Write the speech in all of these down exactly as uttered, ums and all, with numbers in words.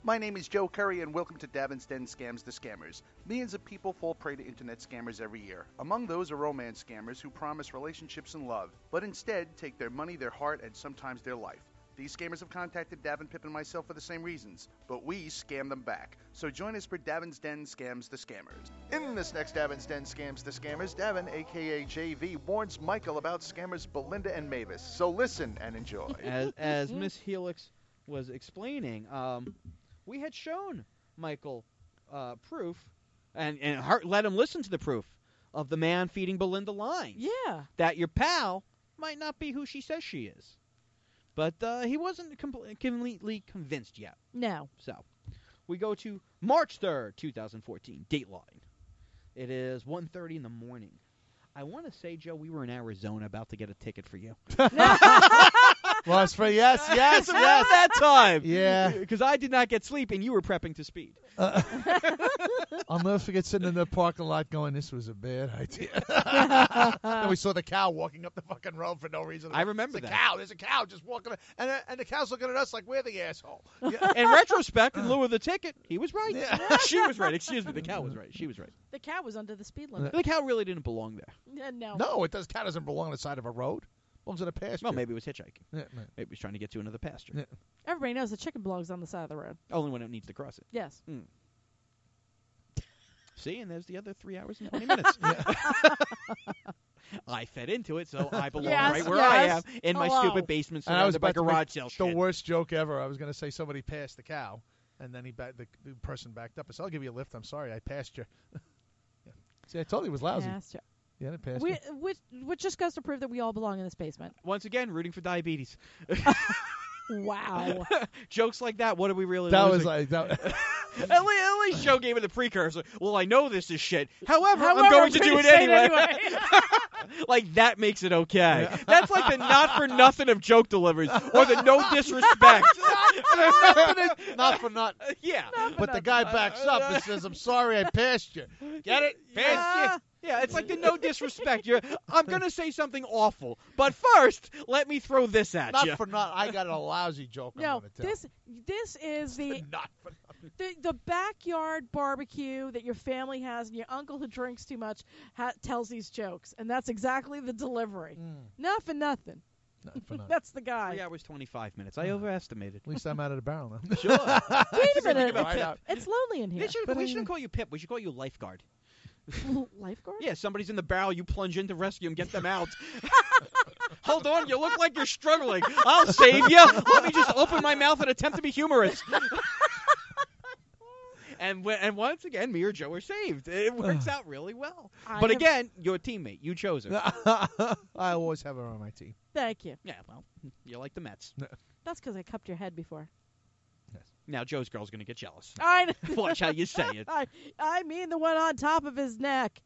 My name is Joe Curry, and welcome to Davin's Den Scams the Scammers. Millions of people fall prey to internet scammers every year. Among those are romance scammers who promise relationships and love, but instead take their money, their heart, and sometimes their life. These scammers have contacted Davin, Pip, and myself for the same reasons, but we scam them back. So join us for Davin's Den Scams the Scammers. In this next Davin's Den Scams the Scammers, Davin, aka J V, warns Michael about scammers Belinda and Mavis. So listen and enjoy. As, as Miss Helix was explaining, um, we had shown Michael uh, proof, and, and her, let him listen to the proof of the man feeding Belinda lines. Yeah. That your pal might not be who she says she is. But uh, he wasn't com- completely convinced yet. No. So, we go to March third, twenty fourteen, Dateline. It is one thirty in the morning. I want to say, Joe, we were in Arizona about to get a ticket for you. Was for yes, yes, It's about yes. that time. Yeah. Because I did not get sleep, and you were prepping to speed. Uh, I'll never forget sitting in the parking lot going, this was a bad idea. And we saw the cow walking up the fucking road for no reason. I remember There's that. a cow. There's a cow just walking. And, uh, and the cow's looking at us like we're the asshole. Yeah. In retrospect, in lieu of the ticket, he was right. Yeah. She was right. Excuse me. The cow was right. She was right. The cow was under the speed limit. The cow really didn't belong there. Uh, no. No, it does. Cow doesn't belong on the side of a road. Belongs in a pasture. Well, maybe it was hitchhiking. Yeah, yeah. Maybe it was trying to get to another pasture. Yeah. Everybody knows the chicken belongs on the side of the road. Only when it needs to cross it. Yes. Mm. See, and there's the other three hours and twenty minutes. I fed into it, so I belong Yes, right where I am yes. in my Hello. stupid basement And I was surrounded by about to make garage sale the shit. worst joke ever. I was going to say somebody passed the cow, and then he back, the, the person backed up. I said, I'll give you a lift. I'm sorry. I passed you. Yeah. See, I told you it was lousy. Yes, Joe. Yeah, it passed We, you. which, which just goes to prove that we all belong in this basement. Once again, rooting for diabetes. Wow. Jokes like that, what are we really That losing? was like... That, At least, at least Joe gave it the precursor. Well, I know this is shit. However, However, I'm going I'm to do gonna it say it anyway. anyway. Like, that makes it okay. That's like the not-for-nothing of joke deliveries, or the no disrespect. not for nothing. Yeah. But the guy backs up and says, I'm sorry, I passed you. Get it? Passed Yeah. Yeah, it's like the no disrespect. You're, I'm going to say something awful, but first, let me throw this you. at Not you. for nothing. I got a lousy joke I'm No, going to tell. this this is the, Not for nothing. the the backyard barbecue that your family has, and your uncle who drinks too much ha- tells these jokes, and that's exactly the delivery. Mm, Not for nothing. not for nothing. That's the guy. Three hours, twenty-five minutes. I overestimated. At least I'm out of the barrel now. Sure. Wait a minute. about It's, Pip. it's lonely in here. They should, But we I- shouldn't call you Pip. We should call you Lifeguard. Lifeguard? Yeah, somebody's in the barrel. You plunge in to rescue them, get them out. Hold on, you look like you're struggling. I'll save you. Let me just open my mouth and attempt to be humorous. and w- and once again, me or Joe are saved. It works out really well. I But have- again, your teammate. You chose her. I always have her on my team. Thank you. Yeah, well, you're like the Mets. That's because I cupped your head before. Now Joe's girl's going to get jealous. I Watch how you say it. I, I mean the one on top of his neck.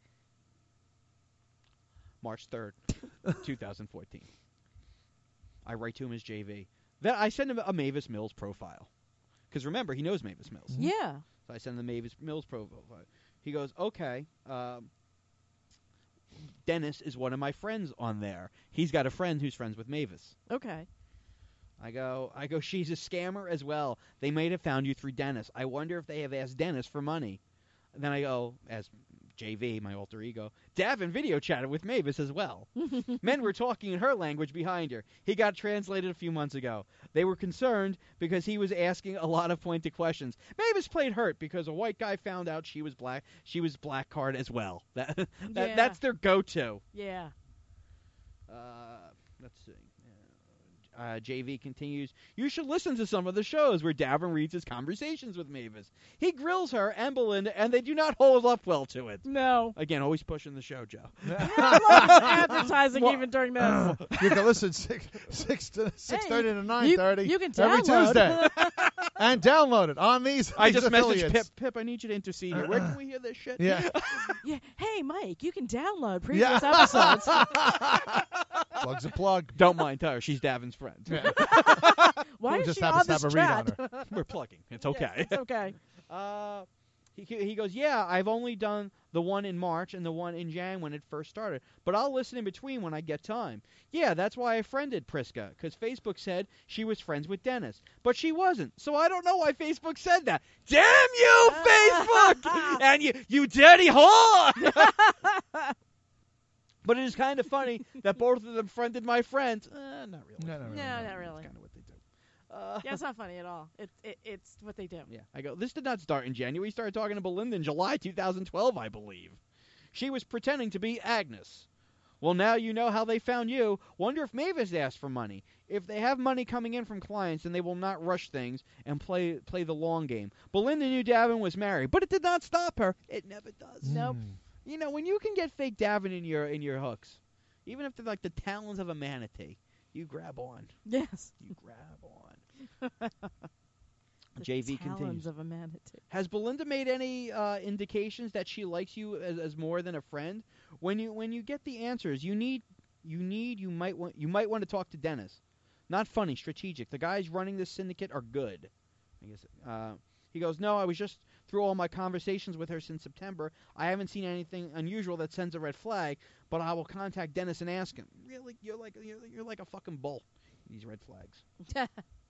March third, twenty fourteen. I write to him as J V. Then I send him a Mavis Mills profile. Because remember, he knows Mavis Mills. Yeah. So I send him the Mavis Mills profile. He goes, okay, um, Dennis is one of my friends on there. He's got a friend who's friends with Mavis. Okay. I go, I go, she's a scammer as well. They might have found you through Dennis. I wonder if they have asked Dennis for money. And then I go, as J V, my alter ego, Davin video chatted with Mavis as well. Men were talking in her language behind her. He got translated a few months ago. They were concerned because he was asking a lot of pointed questions. Mavis played hurt because a white guy found out she was black. She was black card as well. That, that Yeah. That's their go-to. Yeah. Uh, let's see. Uh, J V continues, you should listen to some of the shows where Davin reads his conversations with Mavis. He grills her and Belinda, and they do not hold up well to it. No. Again, always pushing the show, Joe. I love advertising Well, even during this. You can listen six six to six thirty Hey, to nine thirty. You, you can every download. Tuesday and download it on these. I these just messaged affiliates. Pip, Pip, I need you to intercede here. Where can we hear this shit? Yeah. Yeah. Hey, Mike, you can download previous Yeah. episodes. Plug's a plug. Don't mind her. She's Davin's friend. Yeah. Why Who is just she happens on to this have a read chat? on We're plugging. It's Yeah, okay. it's okay. Uh, he he goes, yeah, I've only done the one in March and the one in Jan when it first started, but I'll listen in between when I get time. Yeah, that's why I friended Priska, because Facebook said she was friends with Dennis, but she wasn't, so I don't know why Facebook said that. Damn you, Facebook! And you, you dirty whore! But it is kind of funny that both of them friended my friends. Uh, not really. No, no, really. No, no. not really. That's kind of what they do. Uh, Yeah, it's not funny at all. It, it it's what they do. Yeah, I go, this did not start in January. We started talking to Belinda in July two thousand twelve, I believe. She was pretending to be Agnes. Well, now you know how they found you. Wonder if Mavis asked for money. If they have money coming in from clients, then they will not rush things and play play the long game. Belinda knew Davin was married, but it did not stop her. It never does. Nope. Mm. You know, when you can get fake Davin in your in your hooks, even if they're like the talons of a manatee, you grab on. Yes. You grab on. The J V talons continues. of a manatee. Has Belinda made any uh, indications that she likes you as, as more than a friend? When you when you get the answers, you need you need you might want you might want to talk to Dennis. Not funny, strategic. The guys running this syndicate are good. I guess. Uh, he goes, no, I was just through all my conversations with her since September. I haven't seen anything unusual that sends a red flag, but I will contact Dennis and ask him. Really, you're like you're, you're like a fucking bull. These red flags.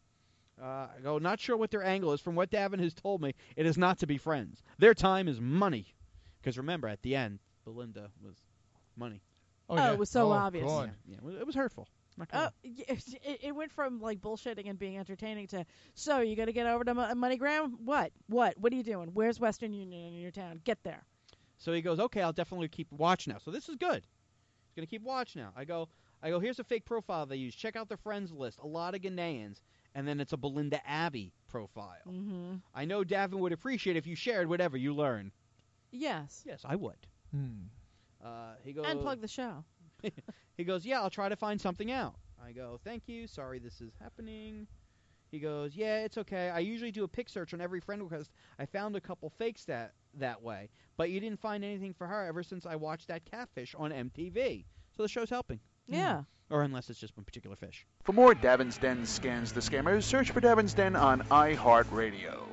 Uh, I go, not sure what their angle is. From what Davin has told me, it is not to be friends. Their time is money. Because remember, at the end, Belinda was money. Oh, yeah. it was so Oh, obvious. God. Yeah, yeah, it was- it was hurtful. I'm not gonna Oh, y- it, it went from like bullshitting and being entertaining to, so you got to get over to Mo- MoneyGram? What? What? What are you doing? Where's Western Union in your town? Get there. So he goes, okay, I'll definitely keep watch now. So this is good. He's going to keep watch now. I go, I go, here's a fake profile they use. Check out the friends list. A lot of Ghanaians. And then it's a Belinda Abbey profile. Mm-hmm. I know Davin would appreciate if you shared whatever you learn. Yes. Yes, I would. Hmm. Uh, he goes, And plug the show. He goes, yeah, I'll try to find something out. I go, thank you. Sorry this is happening. He goes, yeah, it's okay. I usually do a pic search on every friend request. I found a couple fakes that that way. But you didn't find anything for her ever since I watched that catfish on M T V. So the show's helping. Yeah. Or unless it's just one particular fish. For more Davin's Den Scans the Scammers, search for Davin's Den on iHeartRadio.